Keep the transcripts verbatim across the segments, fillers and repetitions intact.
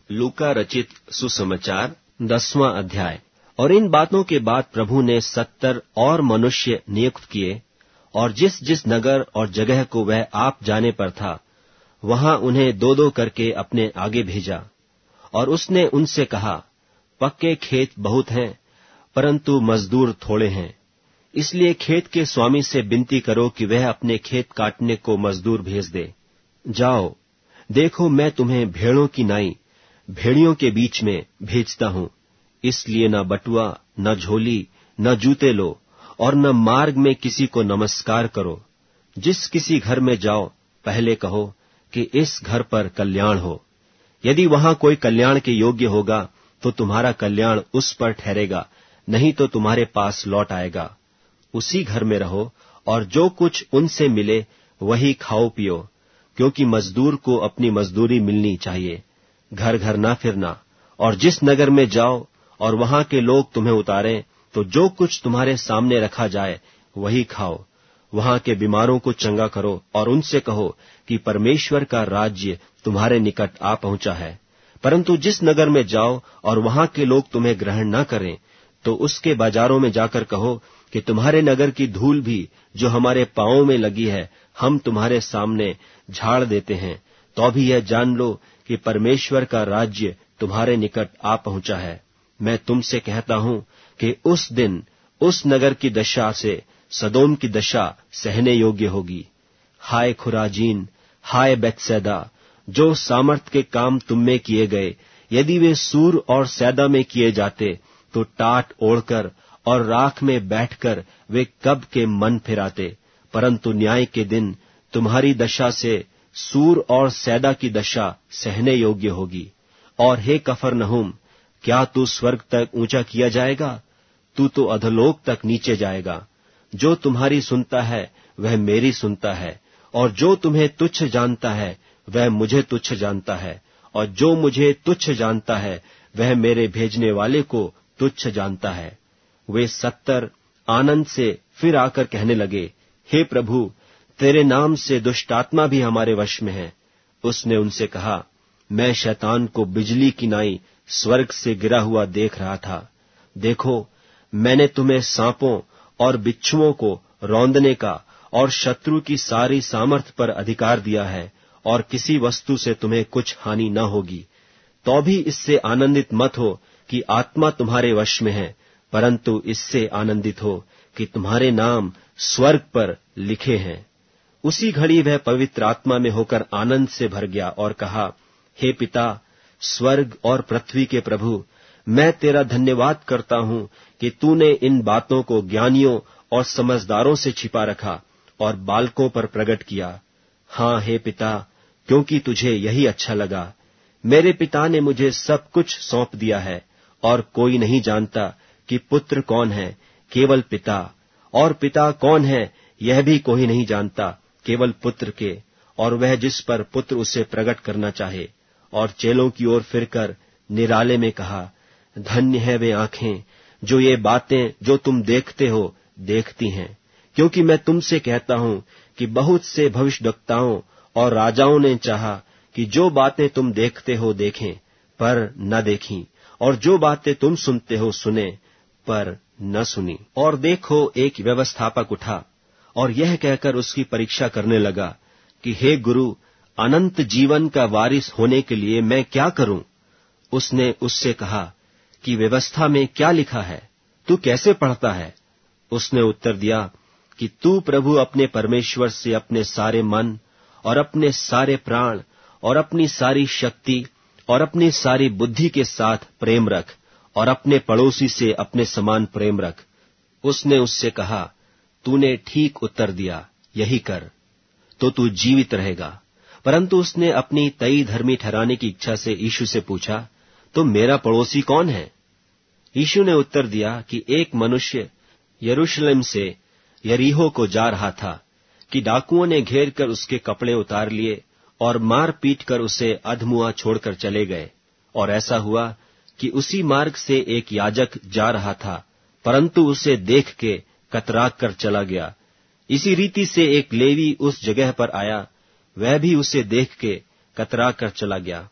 लूका रचित सुसमाचार दसवां अध्याय। और इन बातों के बाद प्रभु ने सत्तर और मनुष्य नियुक्त किए, और जिस जिस नगर और जगह को वह आप जाने पर था, वहां उन्हें दो दो करके अपने आगे भेजा। और उसने उनसे कहा, पक्के खेत बहुत हैं, परंतु मजदूर थोड़े हैं। इसलिए खेत के स्वामी से विनती करो कि वह अपने खेत काटने को मजदूर भेज दे। जाओ, देखो मैं तुम्हें भेड़ों की नाई भेड़ियों के बीच में भेजता हूं। इसलिए न बटुआ, न झोली, न जूते लो, और न मार्ग में किसी को नमस्कार करो। जिस किसी घर में जाओ, पहले कहो कि इस घर पर कल्याण हो। यदि वहां कोई कल्याण के योग्य होगा, तो तुम्हारा कल्याण उस पर ठहरेगा, नहीं तो तुम्हारे पास लौट आएगा। उसी घर में रहो, और जो कुछ उनसे मिले वही खाओ पियो, क्योंकि मजदूर को अपनी मजदूरी मिलनी चाहिए। घर घर ना फिरना। और जिस नगर में जाओ और वहां के लोग तुम्हें उतारें, तो जो कुछ तुम्हारे सामने रखा जाए वही खाओ। वहां के बीमारों को चंगा करो, और उनसे कहो कि परमेश्वर का राज्य तुम्हारे निकट आ पहुंचा है। परंतु जिस नगर में जाओ और वहां के लोग तुम्हें ग्रहण न करें, तो उसके बाजारों में जाकर कहो कि तुम्हारे नगर की धूल भी जो हमारे पांवों में लगी है, हम तुम्हारे सामने झाड़ देते हैं। तो भी यह जान लो कि परमेश्वर का राज्य तुम्हारे निकट आ पहुंचा है। मैं तुमसे कहता हूं कि उस दिन उस नगर की दशा से सदोम की दशा सहने योग्य होगी। हाय खुराजीन, हाय बैतसैदा, जो सामर्थ के काम तुम में किए गए, यदि वे सूर और सैदा में किए जाते, तो टाट ओढ़कर और राख में बैठकर वे कब के मन फिराते। परंतु न्याय के दिन तुम्हारी दशा से सूर और सैदा की दशा सहने योग्य होगी। और हे कफरनहूम, क्या तू स्वर्ग तक ऊंचा किया जाएगा? तू तो अधोलोक तक नीचे जाएगा। जो तुम्हारी सुनता है वह मेरी सुनता है, और जो तुम्हें तुच्छ जानता है वह मुझे तुच्छ जानता है, और जो मुझे तुच्छ जानता है वह मेरे भेजने वाले को तुच्छ जानता है। वे सत्तर आनंद से फिर आकर कहने लगे, हे प्रभु, तेरे नाम से दुष्टात्मा भी हमारे वश में है। उसने उनसे कहा, मैं शैतान को बिजली की नाई स्वर्ग से गिरा हुआ देख रहा था। देखो, मैंने तुम्हें सांपों और बिच्छुओं को रौंदने का और शत्रु की सारी सामर्थ पर अधिकार दिया है, और किसी वस्तु से तुम्हें कुछ हानि न होगी। तो भी इससे आनंदित मत हो कि आत्मा तुम्हारे वश में है, परंतु इससे आनंदित हो कि तुम्हारे नाम स्वर्ग पर लिखे हैं। उसी घड़ी वह पवित्र आत्मा में होकर आनंद से भर गया और कहा, हे पिता, स्वर्ग और पृथ्वी के प्रभु, मैं तेरा धन्यवाद करता हूं कि तूने इन बातों को ज्ञानियों और समझदारों से छिपा रखा और बालकों पर प्रकट किया। हाँ हे पिता, क्योंकि तुझे यही अच्छा लगा। मेरे पिता ने मुझे सब कुछ सौंप दिया है, और कोई नहीं जानता कि पुत्र कौन है, केवल पिता, और पिता कौन है यह भी कोई नहीं जानता, केवल पुत्र के, और वह जिस पर पुत्र उसे प्रकट करना चाहे। और चेलों की ओर फिरकर निराले में कहा, धन्य है वे आंखें जो ये बातें जो तुम देखते हो देखती हैं, क्योंकि मैं तुमसे कहता हूं कि बहुत से भविष्यद्वक्ताओं और राजाओं ने चाहा कि जो बातें तुम देखते हो देखें, पर न देखीं, और जो बातें तुम सुनते हो सुने, पर न सुनी। और देखो, एक व्यवस्थापक उठा और यह कहकर उसकी परीक्षा करने लगा कि हे गुरु, अनंत जीवन का वारिस होने के लिए मैं क्या करूं? उसने उससे कहा कि व्यवस्था में क्या लिखा है, तू कैसे पढ़ता है? उसने उत्तर दिया कि तू प्रभु अपने परमेश्वर से अपने सारे मन और अपने सारे प्राण और अपनी सारी शक्ति और अपनी सारी बुद्धि के साथ प्रेम रख, और अपने पड़ोसी से अपने समान प्रेम रख। उसने उससे कहा, तूने ठीक उत्तर दिया, यही कर, तो तू जीवित रहेगा। परंतु उसने अपनी तई धर्मी ठहराने की इच्छा से यीशु से पूछा, तो मेरा पड़ोसी कौन है? यीशु ने उत्तर दिया कि एक मनुष्य यरूशलेम से यरीहो को जा रहा था कि डाकुओं ने घेर कर उसके कपड़े उतार लिए और मार पीट कर उसे अधमुआ छोड़कर चले गए। और ऐसा हुआ कि उसी मार्ग से एक याजक जा रहा था, परंतु उसे देख के कतरा कर चला गया। इसी रीति से एक लेवी उस जगह पर आया, वह भी उसे देख के कतरा कर चला गया।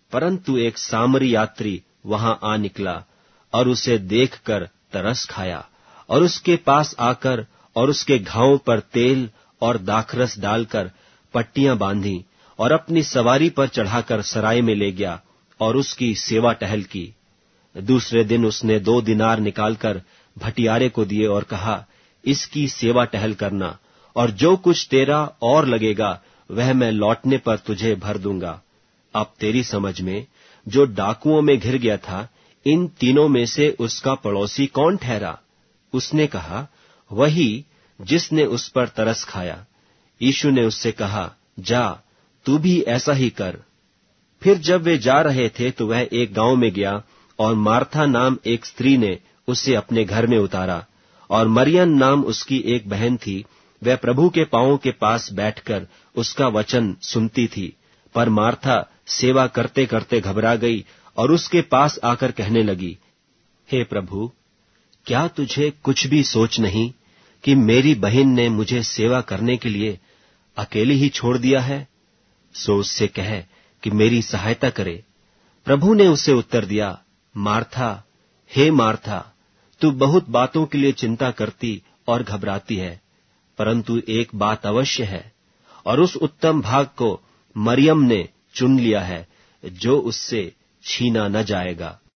परंतु एक सामरी यात्री वहां आ निकला और उसे देखकर तरस खाया और उसके पास आकर और उसके घावों पर तेल और दाखरस डालकर पट्टियां बांधी और अपनी सवारी पर चढ़ाकर सराय में ले गया और उसकी सेवा टहल की। दूसरे दिन उसने दो दिनार निकालकर भटियारे को दिए और कहा, इसकी सेवा टहल करना, और जो कुछ तेरा और लगेगा वह मैं लौटने पर तुझे भर दूंगा। अब तेरी समझ में जो डाकुओं में घिर गया था, इन तीनों में से उसका पड़ोसी कौन ठहरा? उसने कहा, वही जिसने उस पर तरस खाया। यीशु ने उससे कहा, जा, तू भी ऐसा ही कर। फिर जब वे जा रहे थे तो वह एक गांव में गया और मार्था नाम एक स्त्री ने उसे अपने घर में उतारा, और मरियम नाम उसकी एक बहन थी। वह प्रभु के पांवों के पास बैठकर उसका वचन सुनती थी। पर मार्था सेवा करते करते घबरा गई और उसके पास आकर कहने लगी, हे प्रभु, क्या तुझे कुछ भी सोच नहीं कि मेरी बहन ने मुझे सेवा करने के लिए अकेले ही छोड़ दिया है? सो उससे कह कि मेरी सहायता करे। प्रभु ने उसे उत्तर दिया, मार्था, हे मार्था, तू बहुत बातों के लिए चिंता करती और घबराती है, परंतु एक बात अवश्य है, और उस उत्तम भाग को मरियम ने चुन लिया है, जो उससे छीना न जाएगा।